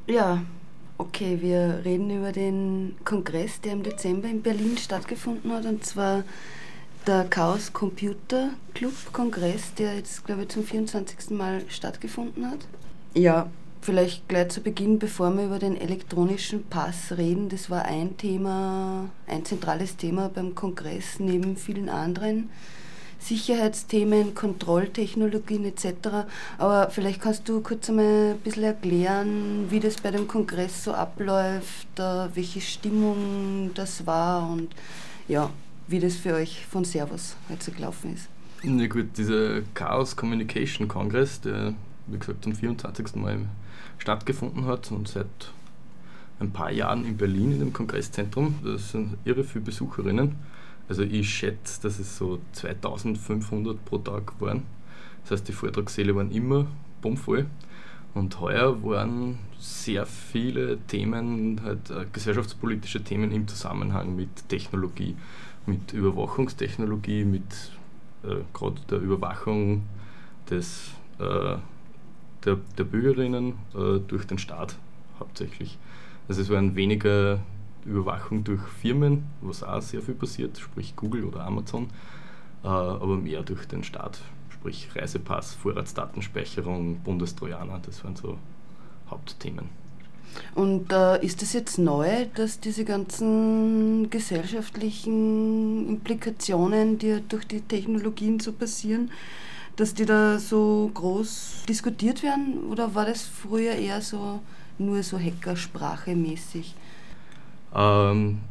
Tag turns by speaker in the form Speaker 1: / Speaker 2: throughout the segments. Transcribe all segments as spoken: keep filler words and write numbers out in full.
Speaker 1: Ja, okay, wir reden über den Kongress, der im Dezember in Berlin stattgefunden hat, und zwar der Chaos Computer Club Kongress, der jetzt, glaube ich, zum vierundzwanzigsten Mal stattgefunden hat. Ja, vielleicht gleich zu Beginn, bevor wir über den elektronischen Pass reden, das war ein Thema, ein zentrales Thema beim Kongress, neben vielen anderen Sicherheitsthemen, Kontrolltechnologien et cetera. Aber vielleicht kannst du kurz einmal ein bisschen erklären, wie das bei dem Kongress so abläuft, welche Stimmung das war und ja, wie das für euch von Servus heute so gelaufen ist.
Speaker 2: Na gut, dieser Chaos Communication Kongress, der wie gesagt am vierundzwanzigsten Mal stattgefunden hat und seit ein paar Jahren in Berlin in dem Kongresszentrum, das sind irre viele Besucherinnen. Also ich schätze, dass es so zweitausendfünfhundert pro Tag waren. Das heißt, die Vortragssäle waren immer bummvoll. Und heuer waren sehr viele Themen, halt äh, gesellschaftspolitische Themen im Zusammenhang mit Technologie, mit Überwachungstechnologie, mit äh, gerade der Überwachung des, äh, der, der Bürgerinnen äh, durch den Staat hauptsächlich. Also es waren weniger Überwachung durch Firmen, was auch sehr viel passiert, sprich Google oder Amazon, äh, aber mehr durch den Staat, sprich Reisepass, Vorratsdatenspeicherung, Bundestrojaner, das waren so Hauptthemen.
Speaker 1: Und äh, ist es jetzt neu, dass diese ganzen gesellschaftlichen Implikationen, die durch die Technologien so passieren, dass die da so groß diskutiert werden? Oder war das früher eher so nur so Hackersprache mäßig?
Speaker 2: Ähm,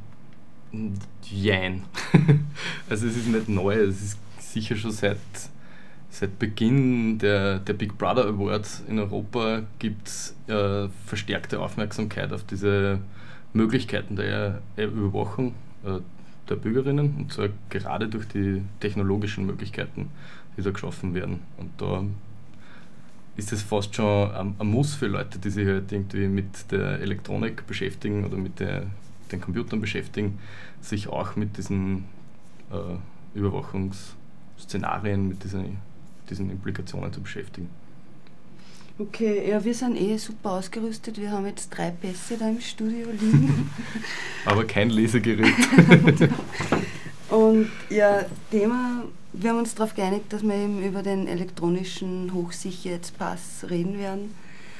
Speaker 2: jein. Also es ist nicht neu, es ist sicher schon seit, seit Beginn der, der Big Brother Awards in Europa gibt es äh, verstärkte Aufmerksamkeit auf diese Möglichkeiten der Überwachung äh, der Bürgerinnen, und zwar gerade durch die technologischen Möglichkeiten, die da geschaffen werden. Und da ist es fast schon ein, ein Muss für Leute, die sich halt irgendwie mit der Elektronik beschäftigen oder mit der, den Computern beschäftigen, sich auch mit diesen äh, Überwachungsszenarien, mit diesen, diesen Implikationen zu beschäftigen.
Speaker 1: Okay, ja, wir sind eh super ausgerüstet. Wir haben jetzt drei Pässe da im Studio liegen.
Speaker 2: Aber kein Lesegerät.
Speaker 1: Und ja, Thema, wir haben uns darauf geeinigt, dass wir eben über den elektronischen Hochsicherheitspass reden werden.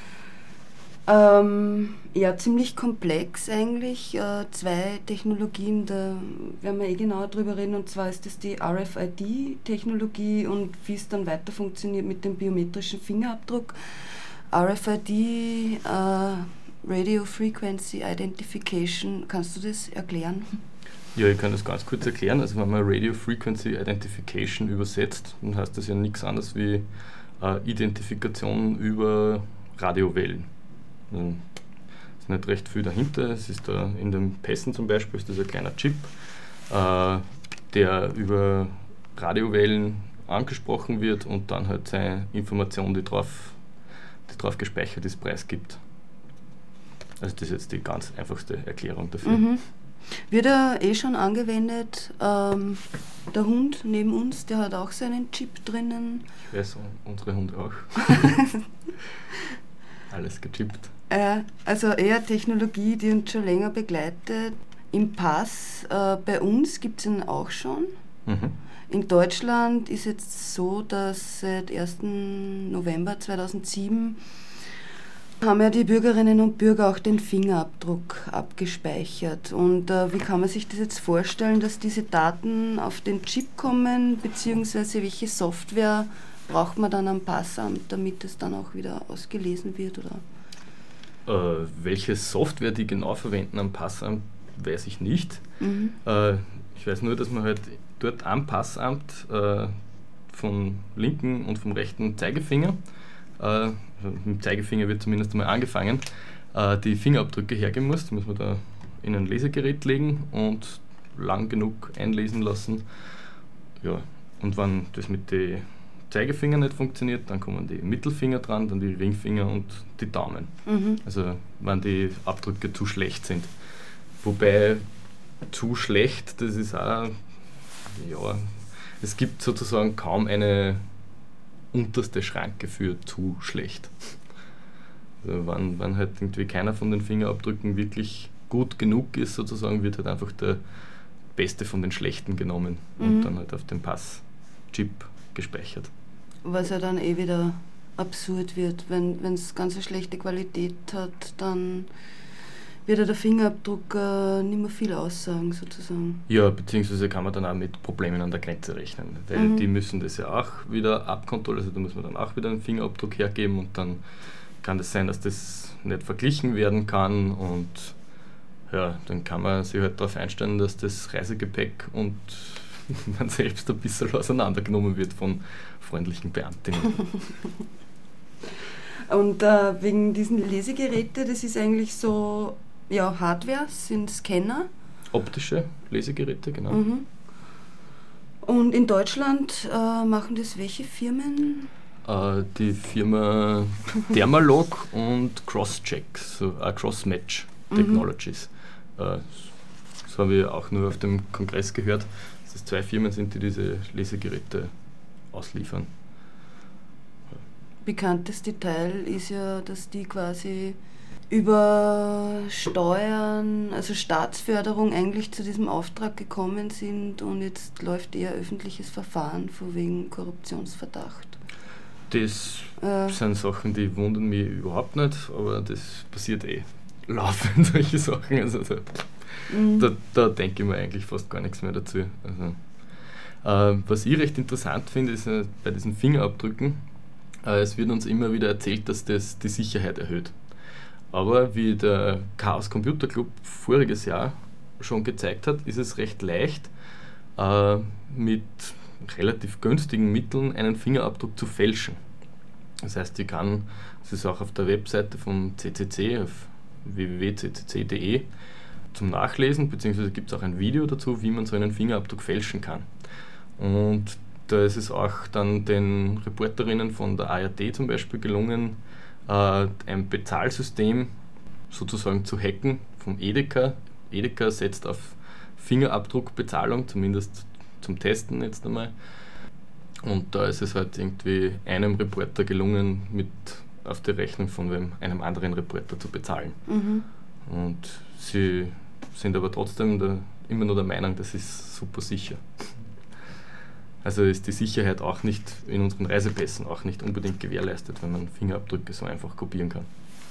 Speaker 1: Ähm, ja, ziemlich komplex eigentlich. Äh, zwei Technologien, da werden wir eh genauer drüber reden. Und zwar ist das die R F I D-Technologie und wie es dann weiter funktioniert mit dem biometrischen Fingerabdruck. R F I D, äh, Radio Frequency Identification, kannst du das erklären?
Speaker 2: Ja, ich kann das ganz kurz erklären. Also wenn man Radio Frequency Identification übersetzt, dann heißt das ja nichts anderes wie äh, Identifikation über Radiowellen. Also, es ist nicht recht viel dahinter. Es ist da in den Pässen zum Beispiel ist das ein kleiner Chip, äh, der über Radiowellen angesprochen wird und dann halt seine Information, die drauf, die drauf gespeichert ist, preisgibt. Also das ist jetzt die ganz einfachste Erklärung dafür.
Speaker 1: Mhm. Wird er eh schon angewendet. Ähm, der Hund neben uns, der hat auch seinen Chip drinnen.
Speaker 2: Ich weiß, unsere Hunde auch. Alles gechippt.
Speaker 1: Äh, also eher Technologie, die uns schon länger begleitet. Im Pass, äh, bei uns gibt es ihn auch schon.
Speaker 2: Mhm.
Speaker 1: In Deutschland ist jetzt so, dass seit ersten November zweitausendsieben haben ja die Bürgerinnen und Bürger auch den Fingerabdruck abgespeichert. Und äh, wie kann man sich das jetzt vorstellen, dass diese Daten auf den Chip kommen, beziehungsweise welche Software braucht man dann am Passamt, damit es dann auch wieder ausgelesen wird? Oder?
Speaker 2: Äh, welche Software die genau verwenden am Passamt, weiß ich nicht.
Speaker 1: Mhm.
Speaker 2: Äh, ich weiß nur, dass man halt dort am Passamt äh, vom linken und vom rechten Zeigefinger, äh, mit dem Zeigefinger wird zumindest einmal angefangen, äh, die Fingerabdrücke hergeben muss. Die muss man da in ein Lesegerät legen und lang genug einlesen lassen. Ja, und wenn das mit den Zeigefingern nicht funktioniert, dann kommen die Mittelfinger dran, dann die Ringfinger und die Daumen.
Speaker 1: Mhm.
Speaker 2: Also wenn die Abdrücke zu schlecht sind. Wobei zu schlecht, das ist auch, ja, es gibt sozusagen kaum eine unterste Schranke für zu schlecht. Also wenn, wenn halt irgendwie keiner von den Fingerabdrücken wirklich gut genug ist, sozusagen, wird halt einfach der beste von den schlechten genommen mhm. und dann halt auf dem Passchip gespeichert.
Speaker 1: Was ja dann eh wieder absurd wird, wenn es ganz eine schlechte Qualität hat, dann wird ja der Fingerabdruck äh, nicht mehr viel aussagen, sozusagen.
Speaker 2: Ja, beziehungsweise kann man dann auch mit Problemen an der Grenze rechnen, weil mhm. die müssen das ja auch wieder abkontrollieren, also da muss man dann auch wieder einen Fingerabdruck hergeben und dann kann das sein, dass das nicht verglichen werden kann und ja, dann kann man sich halt darauf einstellen, dass das Reisegepäck und man selbst ein bisschen auseinandergenommen wird von freundlichen Beamtinnen.
Speaker 1: Und äh, wegen diesen Lesegeräten, das ist eigentlich so, ja, Hardware, sind Scanner.
Speaker 2: Optische Lesegeräte, genau.
Speaker 1: Mhm. Und in Deutschland äh, machen das welche Firmen?
Speaker 2: Äh, die Firma Thermalog und Crosscheck, so uh, Crossmatch Technologies. Mhm. Äh, das habe ich auch nur auf dem Kongress gehört, dass es zwei Firmen sind, die diese Lesegeräte ausliefern.
Speaker 1: Bekanntes Detail ist ja, dass die quasi über Steuern, also Staatsförderung eigentlich zu diesem Auftrag gekommen sind und jetzt läuft eher öffentliches Verfahren von wegen Korruptionsverdacht.
Speaker 2: Das äh. sind Sachen, die wundern mich überhaupt nicht, aber das passiert eh laufend, solche Sachen. Also da, mhm. da, da denke ich mir eigentlich fast gar nichts mehr dazu. Also, äh, was ich recht interessant finde, ist äh, bei diesen Fingerabdrücken, äh, es wird uns immer wieder erzählt, dass das die Sicherheit erhöht. Aber wie der Chaos Computer Club voriges Jahr schon gezeigt hat, ist es recht leicht, äh, mit relativ günstigen Mitteln einen Fingerabdruck zu fälschen. Das heißt, ich kann, das ist auch auf der Webseite vom C C C, auf w w w punkt c c c punkt d e zum Nachlesen, beziehungsweise gibt es auch ein Video dazu, wie man so einen Fingerabdruck fälschen kann. Und da ist es auch dann den Reporterinnen von der A R D zum Beispiel gelungen, ein Bezahlsystem sozusagen zu hacken vom Edeka. Edeka setzt auf Fingerabdruckbezahlung, zumindest zum Testen jetzt einmal. Und da ist es halt irgendwie einem Reporter gelungen, mit auf die Rechnung von einem anderen Reporter zu bezahlen. Mhm. Und sie sind aber trotzdem da immer nur der Meinung, das ist super sicher. Also ist die Sicherheit auch nicht in unseren Reisepässen auch nicht unbedingt gewährleistet, wenn man Fingerabdrücke so einfach kopieren kann.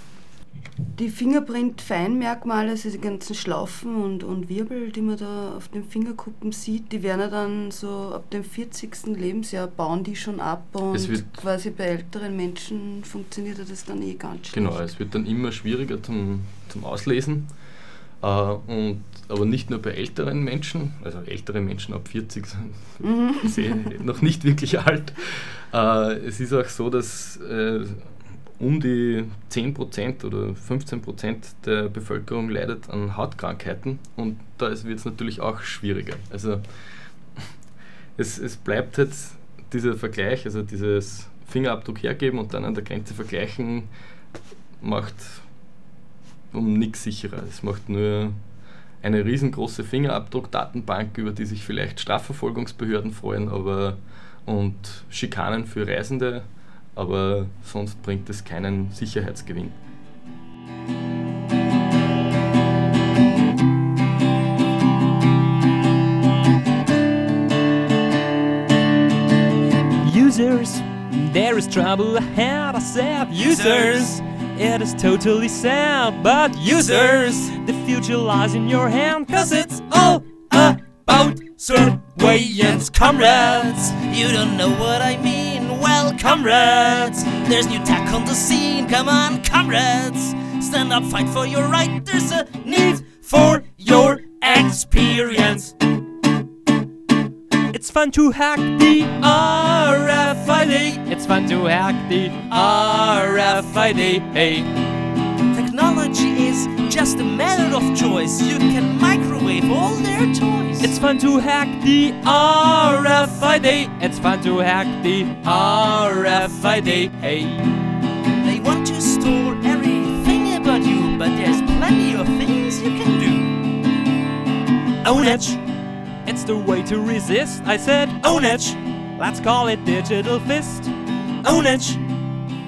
Speaker 1: Die Fingerprint-Feinmerkmale, also die ganzen Schlaufen und, und Wirbel, die man da auf den Fingerkuppen sieht, die werden ja dann so ab dem vierzigsten Lebensjahr bauen die schon ab und quasi bei älteren Menschen funktioniert das dann eh ganz schlecht.
Speaker 2: Genau, es wird dann immer schwieriger zum, zum Auslesen. Uh, und, aber nicht nur bei älteren Menschen, also ältere Menschen ab vierzig sind mhm. noch nicht wirklich alt. Uh, es ist auch so, dass uh, um die zehn Prozent oder fünfzehn Prozent der Bevölkerung leidet an Hautkrankheiten und da wird es natürlich auch schwieriger. Also es, es bleibt jetzt dieser Vergleich, also dieses Fingerabdruck hergeben und dann an der Grenze vergleichen, macht um nichts sicherer. Es macht nur eine riesengroße Fingerabdruck-Datenbank, über die sich vielleicht Strafverfolgungsbehörden freuen, aber und Schikanen für Reisende, aber sonst bringt es keinen Sicherheitsgewinn.
Speaker 3: Users, there is trouble ahead, I said. Users, it is totally sad, but users, the future lies in your hand, cause it's all about surveillance, comrades.
Speaker 4: You don't know what I mean, well, comrades, there's new tech on the scene, come on, comrades, stand up, fight for your right, there's a need for your experience.
Speaker 3: It's fun to hack the R F I D. It's fun to hack the R F I D. Hey.
Speaker 4: Technology is just a matter of choice. You can microwave all their toys.
Speaker 3: It's fun to hack the R F I D. It's fun to hack the R F I D. Hey.
Speaker 4: They want to store everything about you, but there's plenty of things you can do.
Speaker 3: Own it. It's the way to resist, I said. Own it. Let's call it digital fist.
Speaker 4: Own it.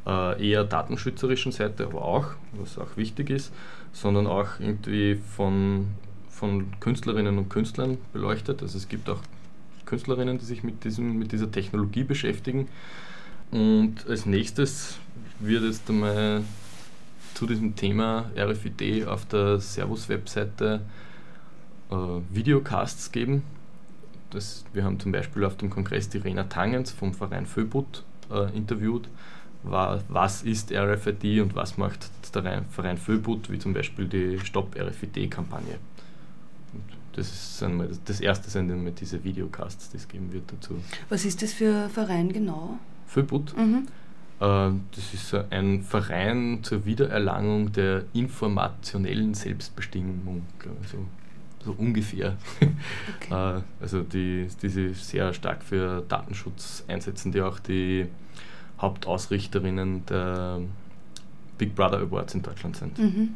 Speaker 2: äh, eher datenschützerischen Seite, aber auch, was auch wichtig ist, sondern auch irgendwie von, von Künstlerinnen und Künstlern beleuchtet. Also es gibt auch Künstlerinnen, die sich mit, diesem, mit dieser Technologie beschäftigen. Und als nächstes wird es dann mal zu diesem Thema R F I D auf der Servus-Webseite äh, Videocasts geben. Das, wir haben zum Beispiel auf dem Kongress die Rena Tangens vom Verein Föbut äh, interviewt. War, was ist R F I D und was macht der Verein Föbut, wie zum Beispiel die Stop R F I D-Kampagne. Und das ist einmal das, das erste sind einmal diese Videocasts, die es geben wird dazu.
Speaker 1: Was ist das für ein Verein genau?
Speaker 2: Föbut.
Speaker 1: Mhm.
Speaker 2: Äh, das ist ein Verein zur Wiedererlangung der informationellen Selbstbestimmung, glaube ich, so, so ungefähr. Okay. äh, also die, die sich sehr stark für Datenschutz einsetzen, die auch die Hauptausrichterinnen der Big Brother Awards in Deutschland sind.
Speaker 1: Mhm.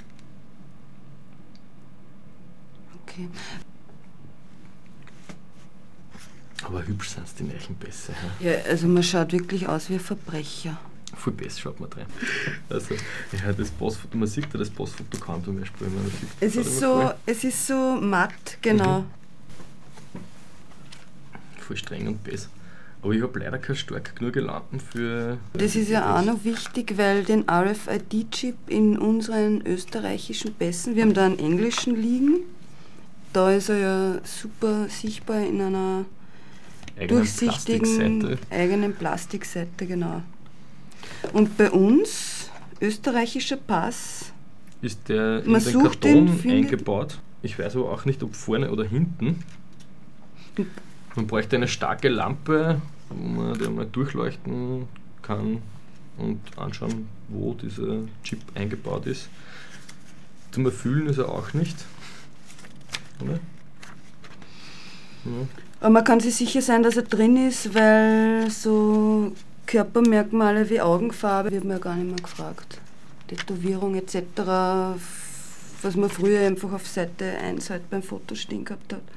Speaker 1: Okay.
Speaker 2: Aber hübsch sind die Märchen besser.
Speaker 1: Ja, also man schaut wirklich aus wie ein Verbrecher.
Speaker 2: Viel besser schaut man rein. Also, ja, das Passfoto, man sieht ja das Passfoto kaum zum Beispiel. Man sieht,
Speaker 1: es, ist so, es ist so matt, genau. Mhm.
Speaker 2: Voll streng und besser. Aber ich habe leider keine stark genug Lampen für...
Speaker 1: Das ist ja auch noch wichtig, weil den R F I D-Chip in unseren österreichischen Pässen, wir haben da einen englischen liegen, da ist er ja super sichtbar in einer eigenen durchsichtigen Plastikseite. eigenen Plastikseite, genau. Und bei uns, österreichischer Pass,
Speaker 2: ist der in
Speaker 1: man
Speaker 2: den
Speaker 1: sucht
Speaker 2: Karton
Speaker 1: den,
Speaker 2: eingebaut. Ich weiß aber auch nicht, ob vorne oder hinten. Man bräuchte eine starke Lampe, wo man den mal durchleuchten kann und anschauen, wo dieser Chip eingebaut ist. Zum Erfüllen ist er auch nicht. Oder? Ja.
Speaker 1: Aber man kann sich sicher sein, dass er drin ist, weil so Körpermerkmale wie Augenfarbe wird man ja gar nicht mehr gefragt. Tätowierung et cetera, was man früher einfach auf Seite eins halt beim Foto stehen gehabt hat.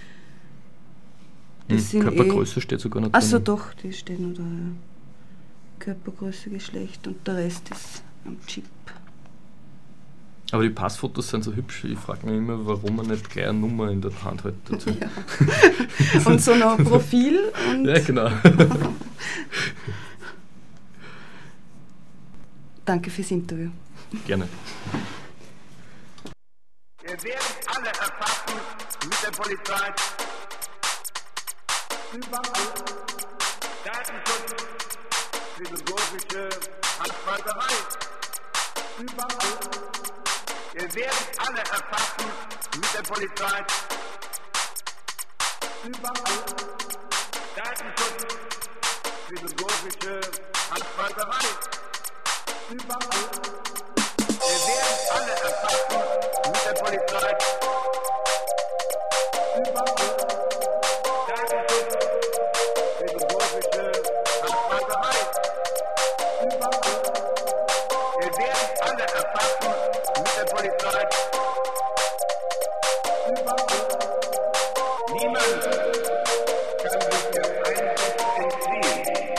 Speaker 1: Das
Speaker 2: hm, Körpergröße eh, steht sogar noch drin.
Speaker 1: Achso, doch, die steht noch da. Ja. Körpergröße, Geschlecht und der Rest ist am Chip.
Speaker 2: Aber die Passfotos sind so hübsch. Ich frage mich immer, warum man nicht gleich eine Nummer in der Hand hat dazu.
Speaker 1: Ja. Und so noch ein Profil. Und
Speaker 2: ja, genau.
Speaker 1: Danke fürs Interview.
Speaker 2: Gerne.
Speaker 5: Wir werden alle erfassen mit der Polizei. Überall. Datenschutz, philosophische Handballerei. Überall. Wir werden alle erfassen mit der Polizei. Überall. Datenschutz, philosophische Handballerei. Überall. Wir werden alle erfassen mit der Polizei. Überall. Datenschutz, philosophische Handballerei. Überall. Wir werden alle erfassen mit der Polizei. Überall. Niemand kann sich der Einsicht entziehen.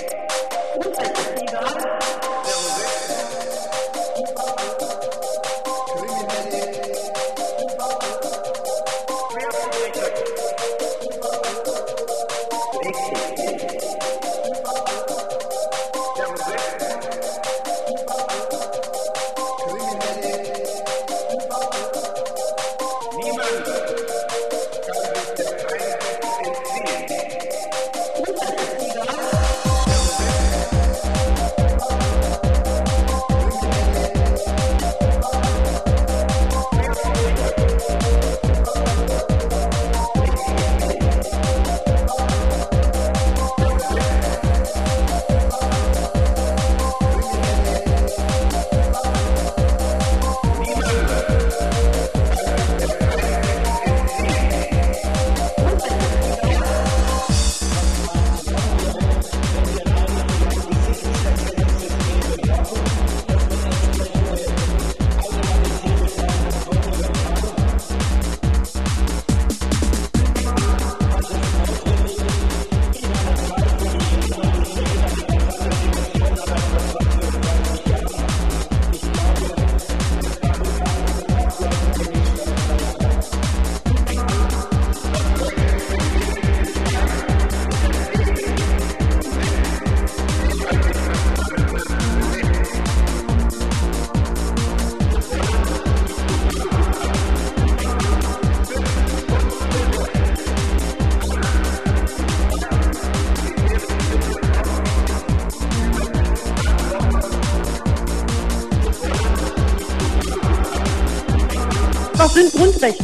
Speaker 6: Was sind Grundrechte?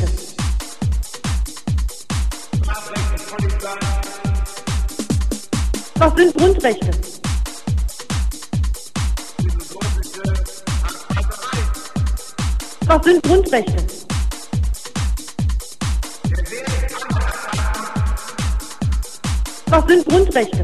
Speaker 6: Was sind Grundrechte? Was sind Grundrechte? Was sind Grundrechte?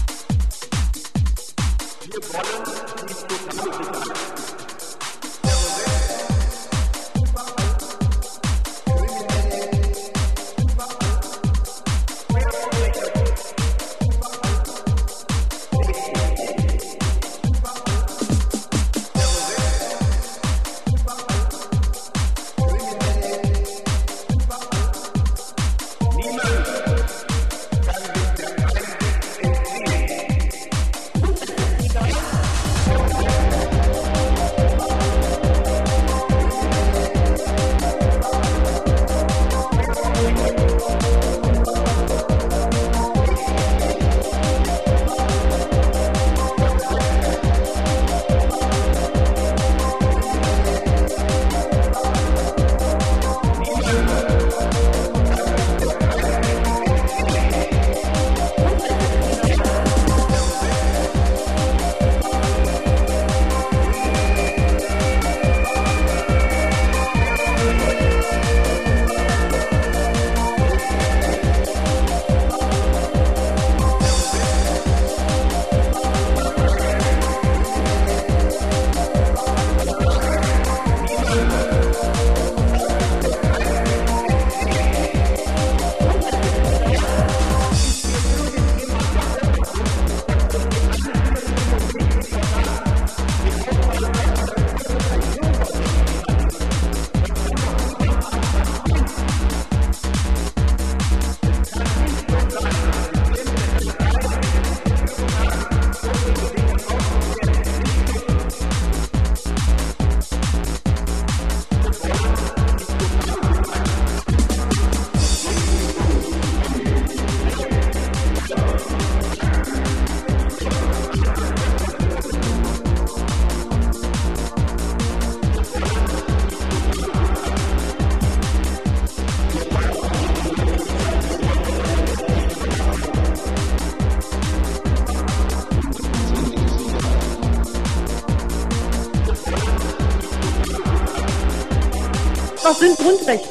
Speaker 6: Was sind Grundrechte?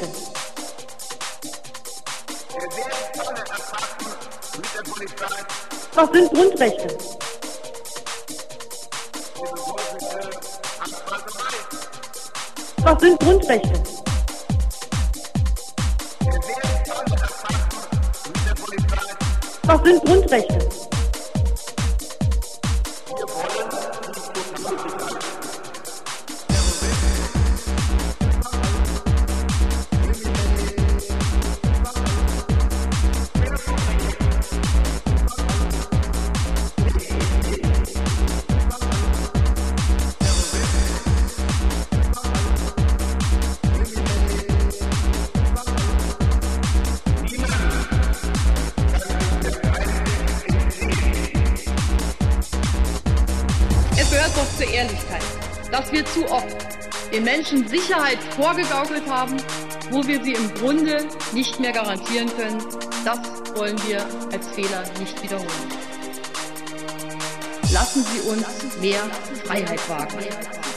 Speaker 6: Was sind Grundrechte? Was sind Grundrechte? Was sind Grundrechte?
Speaker 7: Zur Ehrlichkeit, dass wir zu oft den Menschen Sicherheit vorgegaukelt haben, wo wir sie im Grunde nicht mehr garantieren können. Das wollen wir als Fehler nicht wiederholen. Lassen Sie uns mehr Freiheit wagen.